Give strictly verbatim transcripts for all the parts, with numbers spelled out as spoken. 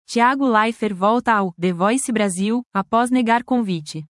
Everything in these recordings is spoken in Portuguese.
Thiago Leifert volta ao The Voice Brasil, após negar convite.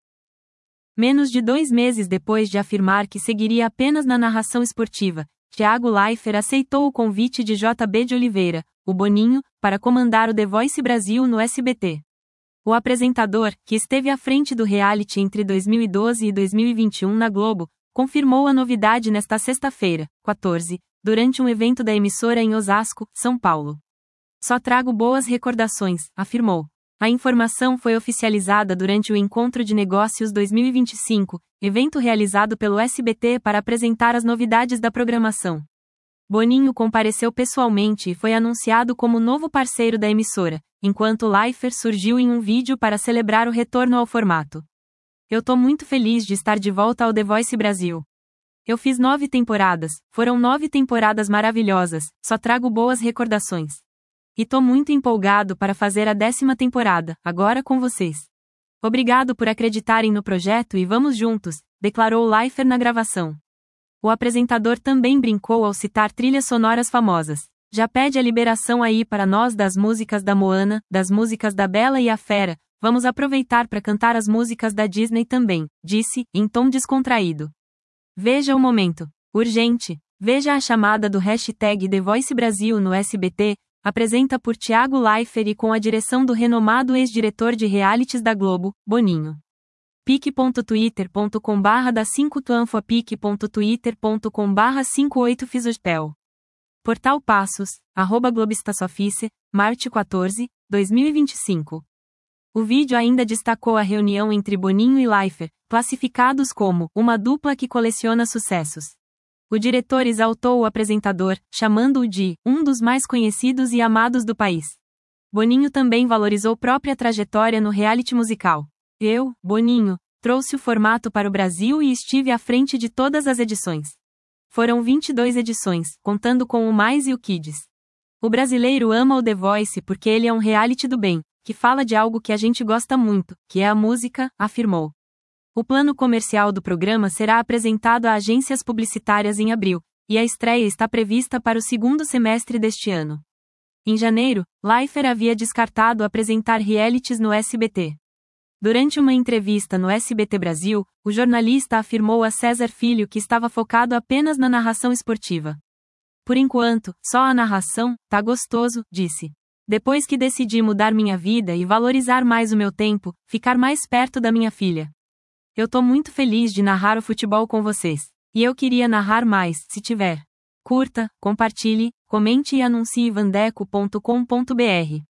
Menos de dois meses depois de afirmar que seguiria apenas na narração esportiva, Thiago Leifert aceitou o convite de J B de Oliveira, o Boninho, para comandar o The Voice Brasil no S B T. O apresentador, que esteve à frente do reality entre dois mil e doze e dois mil e vinte e um na Globo, confirmou a novidade nesta sexta-feira, quatorze, durante um evento da emissora em Osasco, São Paulo. Só trago boas recordações, afirmou. A informação foi oficializada durante o Encontro de Negócios dois mil e vinte e cinco, evento realizado pelo S B T para apresentar as novidades da programação. Boninho compareceu pessoalmente e foi anunciado como novo parceiro da emissora, enquanto Leifert surgiu em um vídeo para celebrar o retorno ao formato. Eu tô muito feliz de estar de volta ao The Voice Brasil. Eu fiz nove temporadas, foram nove temporadas maravilhosas, só trago boas recordações. E tô muito empolgado para fazer a décima temporada, agora com vocês. Obrigado por acreditarem no projeto e vamos juntos, declarou Leifert na gravação. O apresentador também brincou ao citar trilhas sonoras famosas. Já pede a liberação aí para nós das músicas da Moana, das músicas da Bela e a Fera, vamos aproveitar para cantar as músicas da Disney também, disse, em tom descontraído. Veja o momento. Urgente. Veja a chamada do hashtag The Voice Brasil no S B T, apresenta por Thiago Leifert e com a direção do renomado ex-diretor de realities da Globo, Boninho. pique ponto twitter ponto com barra da cinco tuanfo pique ponto twitter ponto com barra cinquenta e oito fisospel. Portal Passos, arroba Globestasofice, março quatorze, dois mil e vinte e cinco. O vídeo ainda destacou a reunião entre Boninho e Leifert, classificados como uma dupla que coleciona sucessos. O diretor exaltou o apresentador, chamando-o de um dos mais conhecidos e amados do país. Boninho também valorizou própria trajetória no reality musical. Eu, Boninho, trouxe o formato para o Brasil e estive à frente de todas as edições. Foram vinte e duas edições, contando com o Mais e o Kids. O brasileiro ama o The Voice porque ele é um reality do bem, que fala de algo que a gente gosta muito, que é a música, afirmou. O plano comercial do programa será apresentado a agências publicitárias em abril, e a estreia está prevista para o segundo semestre deste ano. Em janeiro, Leifert havia descartado apresentar realities no S B T. Durante uma entrevista no S B T Brasil, o jornalista afirmou a César Filho que estava focado apenas na narração esportiva. Por enquanto, só a narração, tá gostoso, disse. Depois que decidi mudar minha vida e valorizar mais o meu tempo, ficar mais perto da minha filha. Eu tô muito feliz de narrar o futebol com vocês. E eu queria narrar mais, se tiver. Curta, compartilhe, comente e anuncie vandeco ponto com ponto br.